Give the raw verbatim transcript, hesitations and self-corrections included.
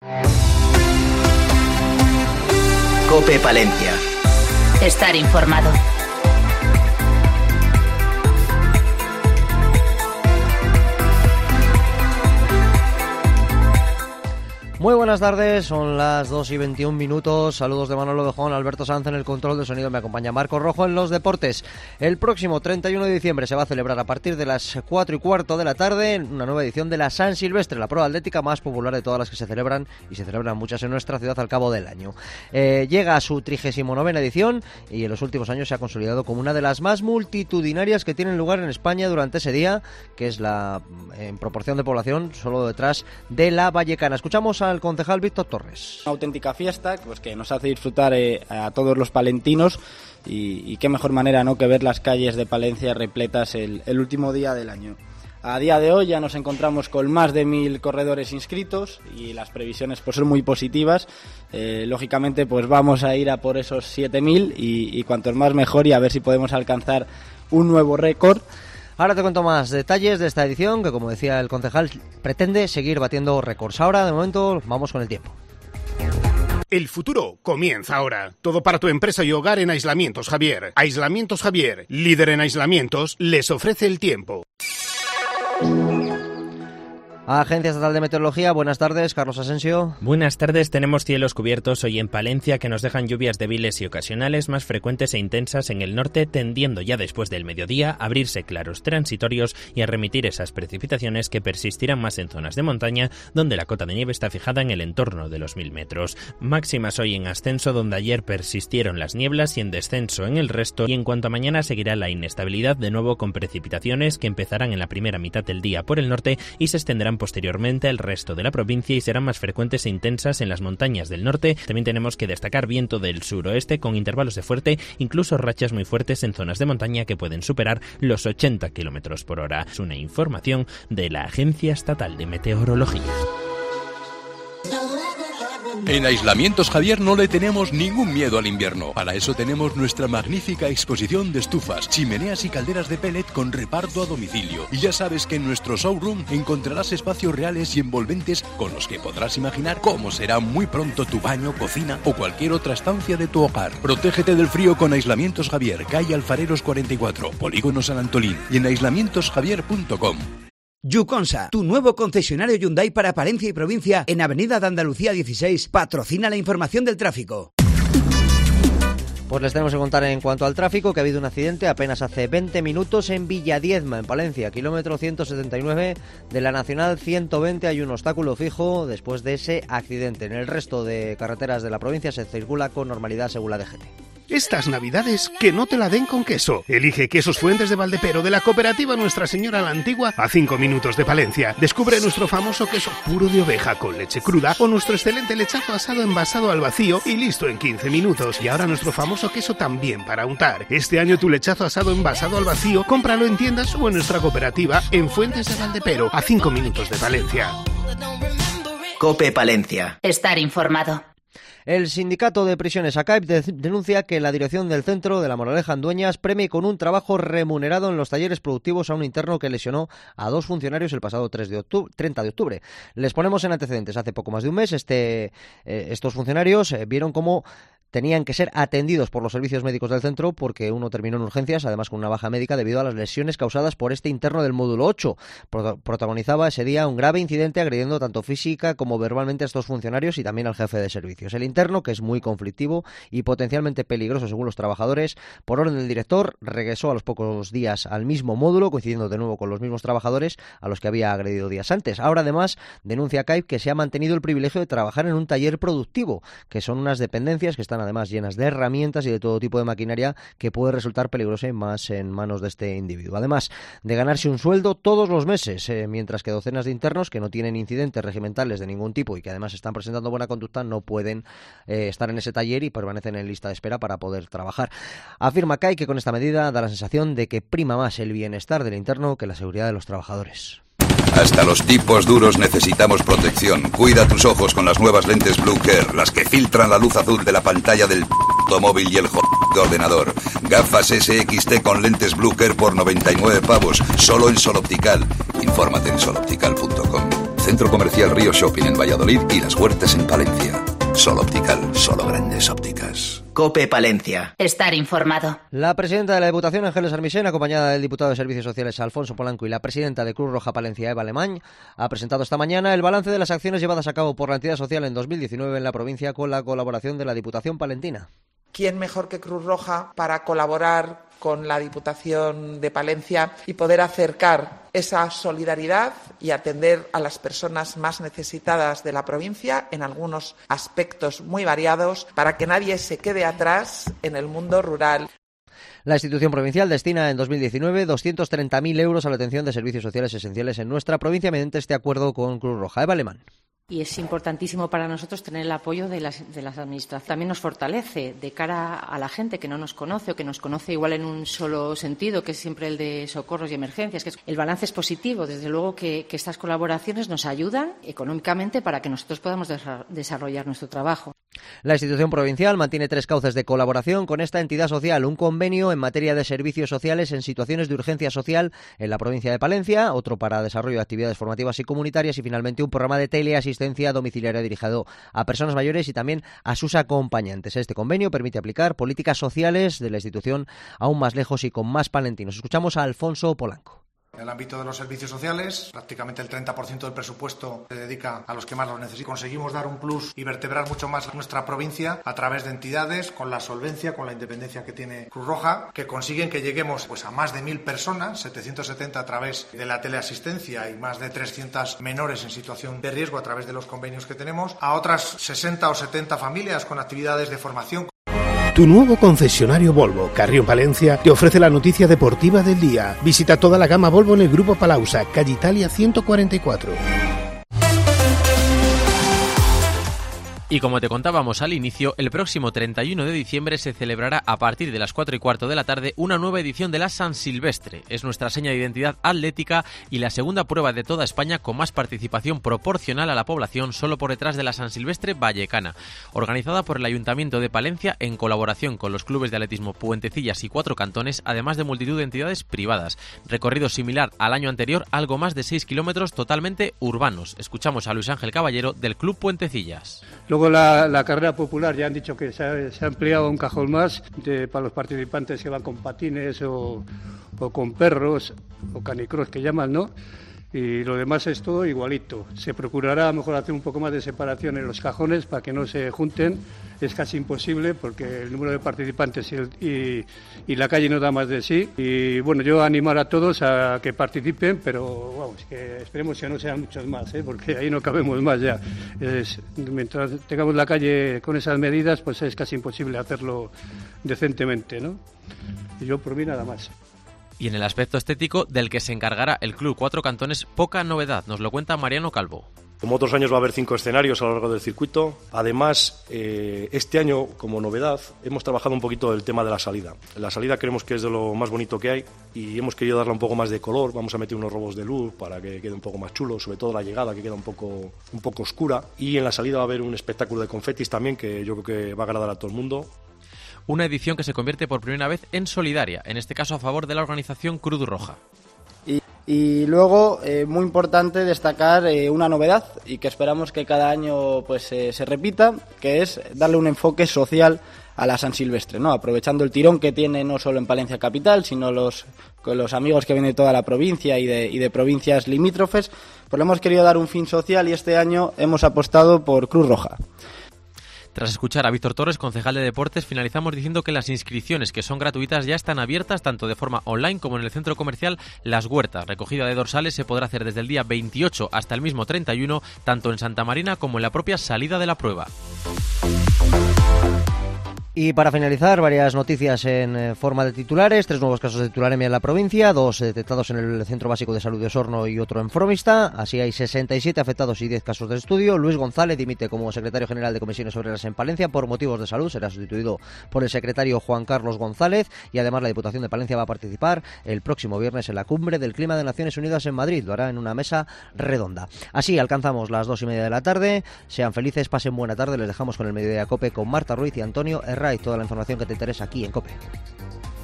COPE Palencia. Estar informado. Muy buenas tardes, son las dos y veintiún minutos. Saludos de Manolo Bejón, Alberto Sanz en el control de sonido. Me acompaña Marco Rojo en los deportes. El próximo treinta y uno de diciembre se va a celebrar a partir de las cuatro y cuarto de la tarde una nueva edición de la San Silvestre, la prueba atlética más popular de todas las que se celebran, y se celebran muchas en nuestra ciudad al cabo del año. Eh, llega a su trigésima novena edición y en los últimos años se ha consolidado como una de las más multitudinarias que tienen lugar en España durante ese día, que es la en proporción de población solo detrás de la Vallecana. Escuchamos al concejal Víctor Torres. Una auténtica fiesta pues, que nos hace disfrutar eh, a todos los palentinos y, y qué mejor manera no que ver las calles de Palencia repletas el, el último día del año. A día de hoy ya nos encontramos con más de mil corredores inscritos y las previsiones pues son muy positivas. Eh, lógicamente pues vamos a ir a por esos siete mil y, y cuantos más mejor, y a ver si podemos alcanzar un nuevo récord. Ahora te cuento más detalles de esta edición que, como decía el concejal, pretende seguir batiendo récords. Ahora, de momento, vamos con el tiempo. El futuro comienza ahora. Todo para tu empresa y hogar en Aislamientos Javier. Aislamientos Javier, líder en aislamientos, les ofrece el tiempo. Agencia Estatal de Meteorología, buenas tardes, Carlos Asensio. Buenas tardes, tenemos cielos cubiertos hoy en Palencia que nos dejan lluvias débiles y ocasionales, más frecuentes e intensas en el norte, tendiendo ya después del mediodía a abrirse claros transitorios y a remitir esas precipitaciones que persistirán más en zonas de montaña, donde la cota de nieve está fijada en el entorno de los mil metros. Máximas hoy en ascenso, donde ayer persistieron las nieblas, y en descenso en el resto, y en cuanto a mañana seguirá la inestabilidad, de nuevo con precipitaciones que empezarán en la primera mitad del día por el norte y se extenderán posteriormente al resto de la provincia y serán más frecuentes e intensas en las montañas del norte. También tenemos que destacar viento del suroeste con intervalos de fuerte, incluso rachas muy fuertes en zonas de montaña que pueden superar los ochenta kilómetros por hora. Es una información de la Agencia Estatal de Meteorología. En Aislamientos Javier no le tenemos ningún miedo al invierno. Para eso tenemos nuestra magnífica exposición de estufas, chimeneas y calderas de pellet con reparto a domicilio. Y ya sabes que en nuestro showroom encontrarás espacios reales y envolventes con los que podrás imaginar cómo será muy pronto tu baño, cocina o cualquier otra estancia de tu hogar. Protégete del frío con Aislamientos Javier, calle Alfareros cuarenta y cuatro, Polígono San Antolín, y en aislamientos javier punto com. Yuconsa, tu nuevo concesionario Hyundai para Palencia y provincia en Avenida de Andalucía dieciséis, patrocina la información del tráfico. Pues les tenemos que contar en cuanto al tráfico que ha habido un accidente apenas hace veinte minutos en Villadiezma, en Palencia, kilómetro ciento setenta y nueve de la Nacional ciento veinte. Hay un obstáculo fijo después de ese accidente. En el resto de carreteras de la provincia se circula con normalidad según la D G T. Estas navidades, que no te la den con queso. Elige Quesos Fuentes de Valdepero de la cooperativa Nuestra Señora la Antigua a cinco minutos de Palencia. Descubre nuestro famoso queso puro de oveja con leche cruda o nuestro excelente lechazo asado envasado al vacío y listo en quince minutos. Y ahora nuestro famoso queso también para untar. Este año tu lechazo asado envasado al vacío, cómpralo en tiendas o en nuestra cooperativa en Fuentes de Valdepero a cinco minutos de Palencia. COPE Palencia. Estar informado. El sindicato de prisiones A C A I P denuncia que la dirección del centro de La Moraleja en Dueñas premie con un trabajo remunerado en los talleres productivos a un interno que lesionó a dos funcionarios el pasado treinta de octubre. Les ponemos en antecedentes. Hace poco más de un mes este, eh, estos funcionarios eh, vieron cómo tenían que ser atendidos por los servicios médicos del centro porque uno terminó en urgencias, además con una baja médica debido a las lesiones causadas por este interno del módulo ocho. Pro- protagonizaba ese día un grave incidente agrediendo tanto física como verbalmente a estos funcionarios y también al jefe de servicios. El interno, que es muy conflictivo y potencialmente peligroso según los trabajadores, por orden del director, regresó a los pocos días al mismo módulo, coincidiendo de nuevo con los mismos trabajadores a los que había agredido días antes. Ahora, además, denuncia a C A I P que se ha mantenido el privilegio de trabajar en un taller productivo, que son unas dependencias que están además llenas de herramientas y de todo tipo de maquinaria que puede resultar peligrosa y más en manos de este individuo. Además de ganarse un sueldo todos los meses, eh, mientras que docenas de internos que no tienen incidentes regimentales de ningún tipo y que además están presentando buena conducta no pueden eh, estar en ese taller y permanecen en lista de espera para poder trabajar. Afirma C A I que con esta medida da la sensación de que prima más el bienestar del interno que la seguridad de los trabajadores. Hasta los tipos duros necesitamos protección. Cuida tus ojos con las nuevas lentes Blue Care, las que filtran la luz azul de la pantalla del p*** móvil y el j*** ordenador. Gafas S X T con lentes Blue Care por noventa y nueve pavos, solo en Sol Optical. Infórmate en sol optical punto com. Centro Comercial Río Shopping en Valladolid y Las Huertas en Palencia. Sol Optical, solo grandes ópticas. COPE Palencia. Estar informado. La presidenta de la Diputación, Ángeles Armisen, acompañada del diputado de Servicios Sociales, Alfonso Polanco, y la presidenta de Cruz Roja Palencia, Eva Alemán, ha presentado esta mañana el balance de las acciones llevadas a cabo por la entidad social en dos mil diecinueve en la provincia con la colaboración de la Diputación palentina. ¿Quién mejor que Cruz Roja para colaborar con la Diputación de Palencia y poder acercar esa solidaridad y atender a las personas más necesitadas de la provincia en algunos aspectos muy variados para que nadie se quede atrás en el mundo rural? La institución provincial destina en dos mil diecinueve doscientos treinta mil euros a la atención de servicios sociales esenciales en nuestra provincia mediante este acuerdo con Cruz Roja. Eva Alemán. Y es importantísimo para nosotros tener el apoyo de las, de las administraciones. También nos fortalece de cara a la gente que no nos conoce o que nos conoce igual en un solo sentido, que es siempre el de socorros y emergencias. Que es, el balance es positivo. Desde luego que, que estas colaboraciones nos ayudan económicamente para que nosotros podamos desarrollar nuestro trabajo. La institución provincial mantiene tres cauces de colaboración con esta entidad social. Un convenio en materia de servicios sociales en situaciones de urgencia social en la provincia de Palencia, otro para desarrollo de actividades formativas y comunitarias y finalmente un programa de teleasistencia domiciliaria dirigido a personas mayores y también a sus acompañantes. Este convenio permite aplicar políticas sociales de la institución aún más lejos y con más palentinos. Escuchamos a Alfonso Polanco. En el ámbito de los servicios sociales, prácticamente el treinta por ciento del presupuesto se dedica a los que más lo necesitan. Conseguimos dar un plus y vertebrar mucho más nuestra provincia a través de entidades con la solvencia, con la independencia que tiene Cruz Roja, que consiguen que lleguemos pues, a más de mil personas, setecientos setenta a través de la teleasistencia y más de trescientas menores en situación de riesgo a través de los convenios que tenemos, a otras sesenta o setenta familias con actividades de formación. Tu nuevo concesionario Volvo, Carrión Palencia, te ofrece la noticia deportiva del día. Visita toda la gama Volvo en el Grupo Palausa, calle Italia ciento cuarenta y cuatro. Y como te contábamos al inicio, el próximo treinta y uno de diciembre se celebrará a partir de las cuatro y cuarto de la tarde una nueva edición de la San Silvestre. Es nuestra seña de identidad atlética y la segunda prueba de toda España con más participación proporcional a la población, solo por detrás de la San Silvestre vallecana. Organizada por el Ayuntamiento de Palencia en colaboración con los clubes de atletismo Puentecillas y Cuatro Cantones, además de multitud de entidades privadas. Recorrido similar al año anterior, algo más de seis kilómetros totalmente urbanos. Escuchamos a Luis Ángel Caballero del Club Puentecillas. Luego la, la carrera popular, ya han dicho que se ha, se ha ampliado un cajón más de, para los participantes que van con patines o, o con perros o canicross que llaman, ¿no? Y lo demás es todo igualito. Se procurará a lo mejor hacer un poco más de separación en los cajones para que no se junten. Es casi imposible porque el número de participantes y, el, y, y la calle no da más de sí. Y bueno, yo animar a todos a que participen, pero vamos, que esperemos que no sean muchos más, ¿eh? Porque ahí no cabemos más ya. Es, mientras tengamos la calle con esas medidas, pues es casi imposible hacerlo decentemente, ¿no? Y yo por mí nada más. Y en el aspecto estético, del que se encargará el Club Cuatro Cantones, poca novedad, nos lo cuenta Mariano Calvo. Como otros años va a haber cinco escenarios a lo largo del circuito. Además, eh, este año, como novedad, hemos trabajado un poquito el tema de la salida. La salida creemos que es de lo más bonito que hay y hemos querido darle un poco más de color. Vamos a meter unos robos de luz para que quede un poco más chulo, sobre todo la llegada, que queda un poco, un poco oscura. Y en la salida va a haber un espectáculo de confetis también, que yo creo que va a agradar a todo el mundo. Una edición que se convierte por primera vez en solidaria, en este caso a favor de la organización Cruz Roja. Y, y luego, eh, muy importante destacar eh, una novedad y que esperamos que cada año pues eh, se repita, que es darle un enfoque social a la San Silvestre, ¿no? Aprovechando el tirón que tiene no solo en Palencia capital, sino los, con los amigos que vienen de toda la provincia y de, y de provincias limítrofes, pues le hemos querido dar un fin social y este año hemos apostado por Cruz Roja. Tras escuchar a Víctor Torres, concejal de Deportes, finalizamos diciendo que las inscripciones, que son gratuitas, ya están abiertas tanto de forma online como en el centro comercial Las Huertas. Recogida de dorsales se podrá hacer desde el día veintiocho hasta el mismo treinta y uno, tanto en Santa Marina como en la propia salida de la prueba. Y para finalizar, varias noticias en eh, forma de titulares. Tres nuevos casos de tularemia en la provincia, dos eh, detectados en el Centro Básico de Salud de Osorno y otro en Fromista. Así hay sesenta y siete afectados y diez casos de estudio. Luis González dimite como secretario general de Comisiones Obreras en Palencia por motivos de salud. Será sustituido por el secretario Juan Carlos González. Y además la Diputación de Palencia va a participar el próximo viernes en la Cumbre del Clima de Naciones Unidas en Madrid. Lo hará en una mesa redonda. Así alcanzamos las dos y media de la tarde. Sean felices, pasen buena tarde. Les dejamos con el Mediodía COPE con Marta Ruiz y Antonio Herraiz. Toda la información que te interesa aquí en COPE.